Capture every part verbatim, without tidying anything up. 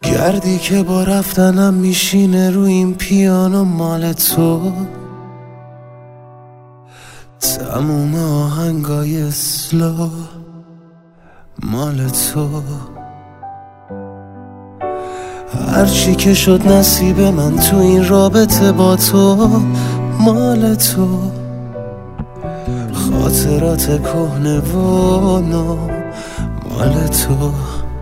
گردی که با رفتنم میشینه رو این پیانو مال تو، تموم آهنگای اسلو مال تو. هرچی که شد نصیب من تو این رابطه با تو مال تو. خاطرات کهنه و نو مال تو.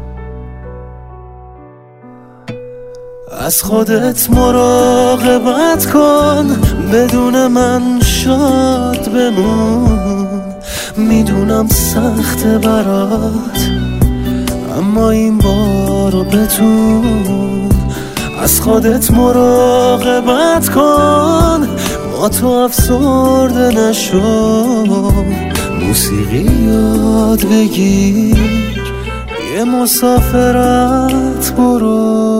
از خودت مراقبت کن، بدون من شاد بمون. میدونم سخته برات، اما این بارو بتون. از خودت مراقبت کن، با تو افسرده نشو. موسیقی یاد بگیر، یه مسافرت برو.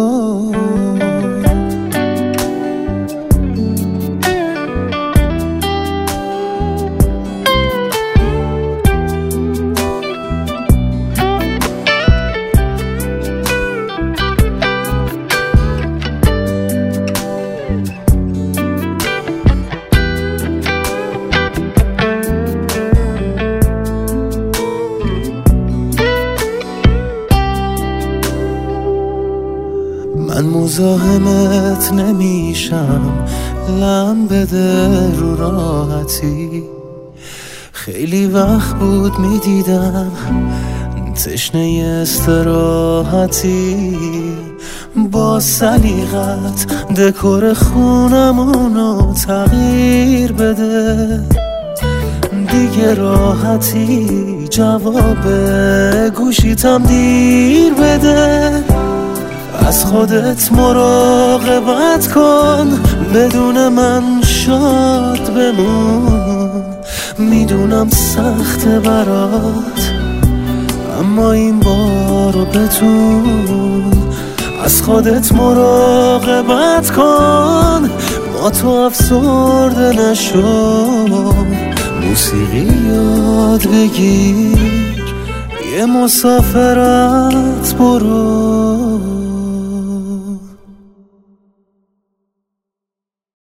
من مزاحمت نمیشم، لم بده رو راحتی. خیلی وقت بود میدیدم تشنه استراحتی. با سلیقت دکور خونمونو تغییر بده. دیگه راحتی جواب گوشیتم دیر بده. از خودت مراقبت کن، بدون من شاد بمون. میدونم سخته برات، اما این بارو بتون. از خودت مراقبت کن، با تو افسرده نشو. موسیقی یاد بگیر، یه مسافرت برو.